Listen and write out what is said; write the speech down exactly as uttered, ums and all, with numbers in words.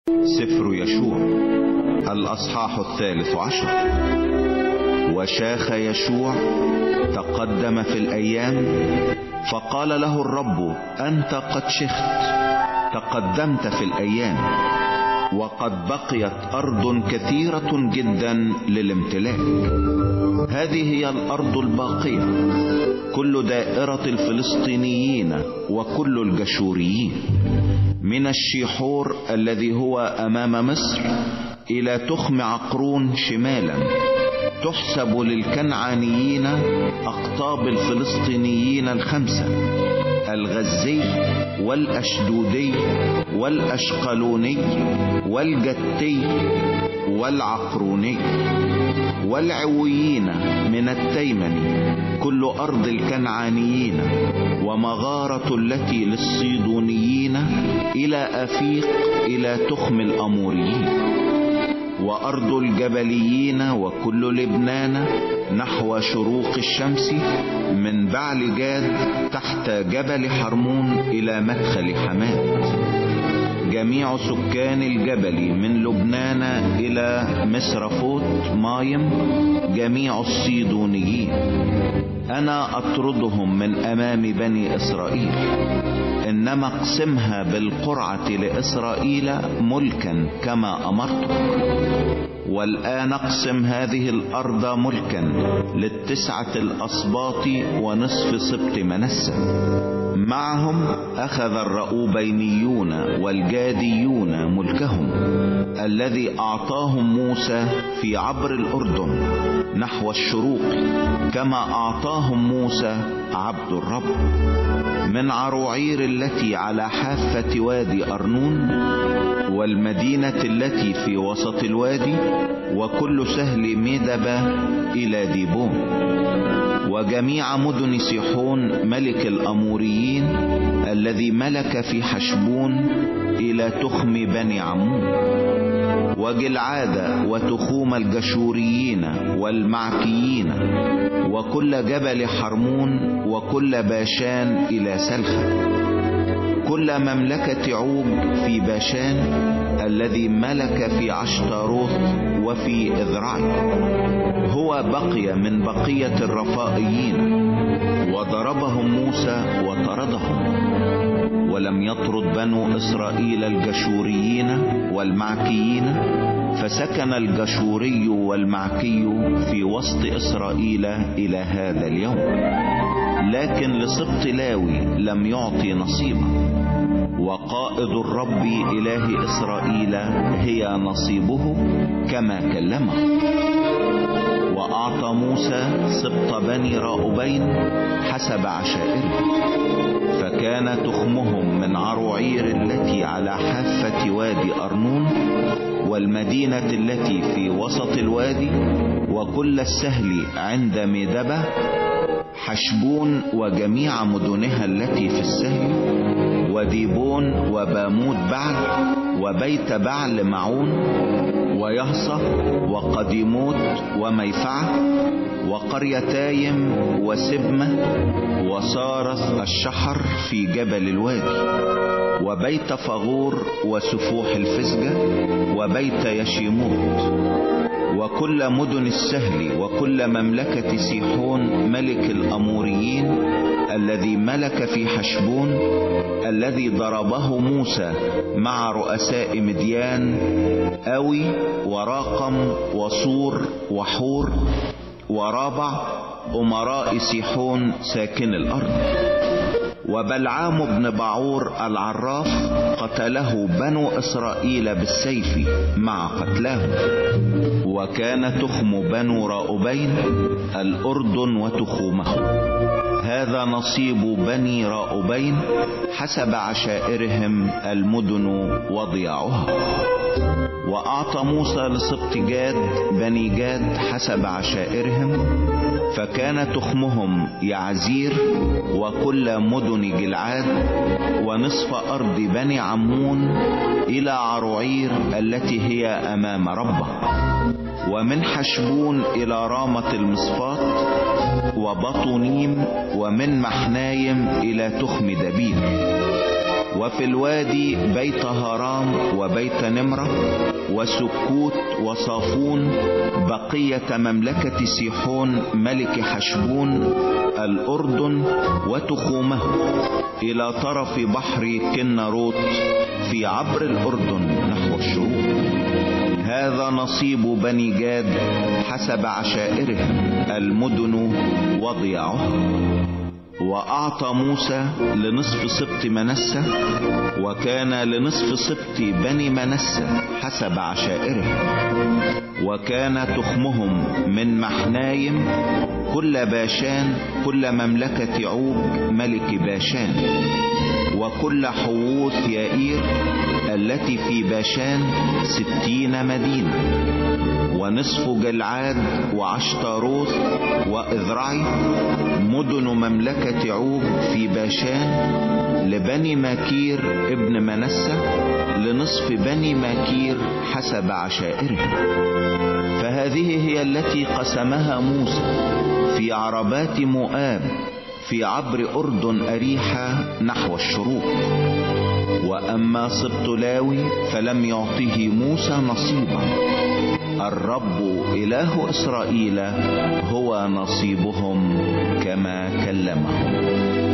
سفر يشوع الأصحاح الثالث عشر. وشاخ يشوع تقدم في الأيام، فقال له الرب: أنت قد شخت، تقدمت في الأيام، وقد بقيت أرض كثيرة جدا للامتلاك. هذه هي الأرض الباقية، كل دائرة الفلسطينيين وكل الجشوريين، من الشيحور الذي هو أمام مصر إلى تخم عقرون شمالا، تحسب للكنعانيين أقطاب الفلسطينيين الخمسة: الغزي والأشدودي والأشقلوني والجتي والعقروني، والعويين من التيمني، كل أرض الكنعانيين، ومغارة التي للصيدونيين إلى أفيق إلى تخم الأموريين، وأرض الجبليين وكل لبنان نحو شروق الشمس، من بعل جاد تحت جبل حرمون إلى مدخل حماد، جميع سكان الجبل من لبنان إلى مصرفوت مايم، جميع الصيدونيين. أنا أطردهم من أمام بني إسرائيل، إنما اقسمها بالقرعة لإسرائيل ملكا كما أمرتك. والآن اقسم هذه الأرض ملكا للتسعة الأسباط ونصف سبط منسى. معهم أخذ الرؤوبينيون والجاديون ملكهم الذي أعطاهم موسى في عبر الأردن نحو الشروق، كما أعطاهم موسى عبد الرب، من عروعير التي على حافة وادي أرنون، والمدينة التي في وسط الوادي، وكل سهل ميدبة إلى ديبون، وجميع مدن سيحون ملك الأموريين الذي ملك في حشبون إلى تخم بني عمون، وجلعاد وتخوم الجشوريين والمعكيين، وكل جبل حرمون، وكل باشان إلى سلخة، كل مملكة عوج في باشان الذي ملك في عشتاروث وفي إذرعي، هو بقي من بقية الرفائيين، وضربهم موسى وطردهم. ولم يطرد بنو إسرائيل الجشوريين والمعكيين، فسكن الجشوري والمعكي في وسط إسرائيل إلى هذا اليوم، لكن لسبط لاوي لم يعطي نصيبا، وقائد الرب إله إسرائيل هي نصيبه كما كلمه. وأعطى موسى سبط بني راؤبين حسب عشائره، فكان تخمهم من عروعير التي على حافة وادي أرنون، والمدينة التي في وسط الوادي، وكل السهل عند ميدبة، حشبون وجميع مدنها التي في السهل، وديبون وباموت بعل، وبيت بعل معون، ويهصة وقديموت وميفعة، وقريتايم وسبمة، وصارث الشحر في جبل الوادي، وبيت فغور وسفوح الفسجة، وبيت يشيموت، وكل مدن السهل، وكل مملكة سيحون ملك الأموريين الذي ملك في حشبون، الذي ضربه موسى مع رؤساء مديان، أوي وراقم وصور وحور ورابع، أمراء سيحون ساكن الأرض. وبلعام بن بعور العراف قتله بنو إسرائيل بالسيف مع قتلاه. وكان تخم بنو راؤبين الأردن وتخومه. هذا نصيب بني راؤبين حسب عشائرهم المدن وضياعها. وأعطى موسى لسبط جاد بني جاد حسب عشائرهم، فكان تخمهم يعزير وكل مدن جلعاد، ونصف أرض بني عمون إلى عروعير التي هي أمام ربه، ومن حشبون إلى رامة المصفات وبطونيم، ومن محنايم إلى تخم دبير، وفي الوادي بيت هرام وبيت نمرة وسكوت وصافون بقية مملكة سيحون ملك حشبون الأردن وتخومه إلى طرف بحر كناروت في عبر الأردن نحو الشروق. هذا نصيب بني جاد حسب عشائرهم المدن وضياعهم. وأعطى موسى لنصف سبط منسى، وكان لنصف سبط بني منسى حسب عشائرهم، وكان تخمهم من محنايم كل باشان كل مملكة عوج ملك باشان، وكل حووث يائير التي في باشان ستين مدينة، ونصف جلعاد وعشتاروث وإذرعي مدن مملكة عوج في باشان لبني ماكير ابن منسى لنصف بني ماكير حسب عشائرهم. فهذه هي التي قسمها موسى في عربات مؤاب في عبر أردن أريحة نحو الشروق. وأما سبط لاوي فلم يعطه موسى نصيبا، الرب إله إسرائيل هو نصيبهم كما كلمهم.